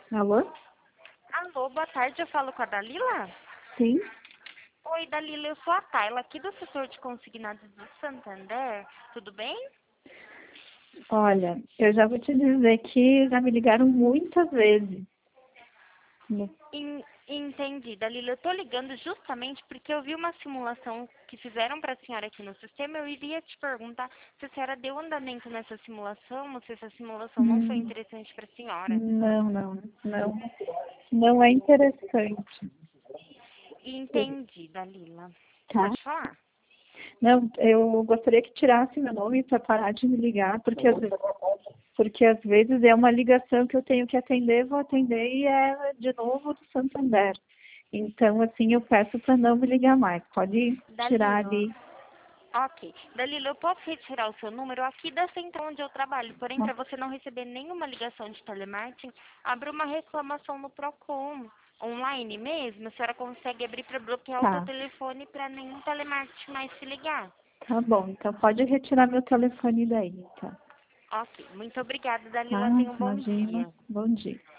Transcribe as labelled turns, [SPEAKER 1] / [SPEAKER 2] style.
[SPEAKER 1] Alô?
[SPEAKER 2] Alô, boa tarde, eu falo com a Dalila?
[SPEAKER 1] Sim?
[SPEAKER 2] Oi, Dalila, eu sou a Tayla, aqui do setor de consignados do Santander, tudo bem?
[SPEAKER 1] Olha, eu já vou te dizer que já me ligaram muitas vezes.
[SPEAKER 2] Entendi, Dalila, eu tô ligando justamente porque eu vi uma simulação que fizeram para a senhora aqui no sistema, eu iria te perguntar se a senhora deu andamento nessa simulação, ou se essa simulação não foi
[SPEAKER 1] Hum,
[SPEAKER 2] interessante para a senhora.
[SPEAKER 1] não. Não é interessante,
[SPEAKER 2] Entendi, Dalila.
[SPEAKER 1] tá?
[SPEAKER 2] Pode falar?
[SPEAKER 1] Não, eu gostaria que tirasse meu nome para parar de me ligar, porque às vezes é uma ligação que eu tenho que atender, vou atender e é de novo do Santander. Então, assim, eu peço para não me ligar mais. Pode tirar
[SPEAKER 2] Dalila.
[SPEAKER 1] ali.
[SPEAKER 2] Ok. Dalila, eu posso retirar o seu número aqui da central onde eu trabalho. Porém, para você não receber nenhuma ligação de telemarketing, abra uma reclamação no Procon. Online mesmo, a senhora consegue abrir para bloquear o seu
[SPEAKER 1] Tá,
[SPEAKER 2] telefone para nenhum telemarketing mais se ligar.
[SPEAKER 1] tá bom. Então pode retirar meu telefone daí, tá?
[SPEAKER 2] Ok. Muito obrigada, Dalila.
[SPEAKER 1] Tá?
[SPEAKER 2] Tenha um bom
[SPEAKER 1] Imagina.
[SPEAKER 2] dia.
[SPEAKER 1] Bom dia.